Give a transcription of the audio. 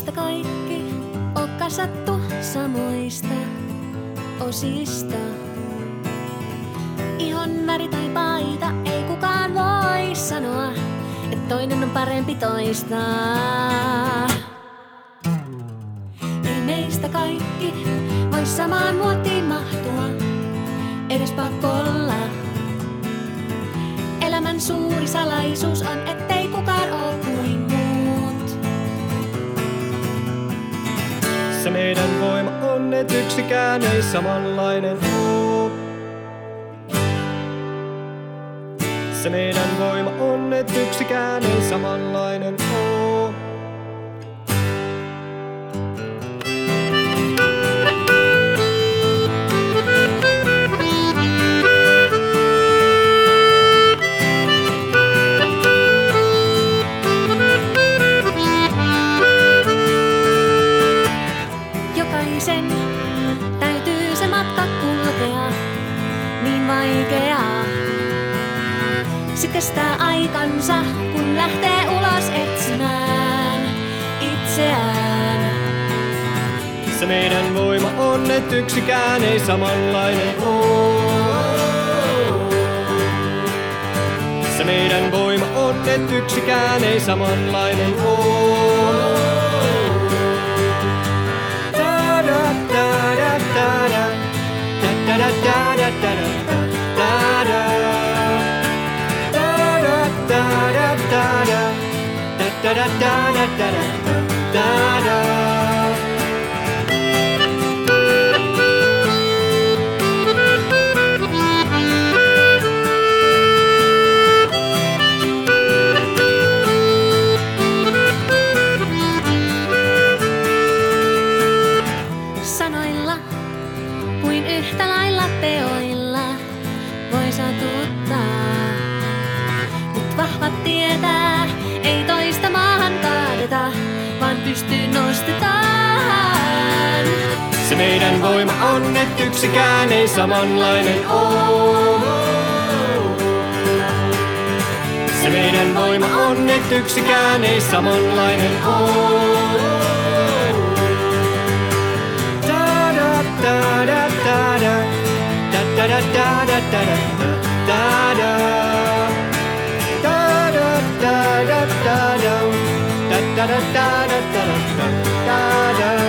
meistä kaikki on kasattu samoista osista. Ihon väri tai paita, ei kukaan voi sanoa, että toinen on parempi toista. Ei meistä kaikki voi samaan muottiin mahtua, edes pakolla. Elämän suuri salaisuus on, ettei kukaan oo kuin muut. Se meidän voima on, et yksikään ei samanlainen oo. Se meidän voima on, et yksikään ei samanlainen oo. Jokaisen täytyy se matka kulkea, niin vaikeaa. Se kestää aikansa, kun lähtee ulos etsimään itseään. Se meidän voima on, et yksikään ei samanlainen oo. Se meidän voima on, et yksikään ei samanlainen oo. Sanoilla kuin yhtä lailla teoilla voi satuttaa, mut vahvat tietää, ei toista maahan kaadeta, vaan pystyyn nostetaan. Se meidän voima on, et yksikään ei samanlainen oo. Se meidän voima on, et yksikään ei samanlainen oo. Da da da da da da da da da da da da da da.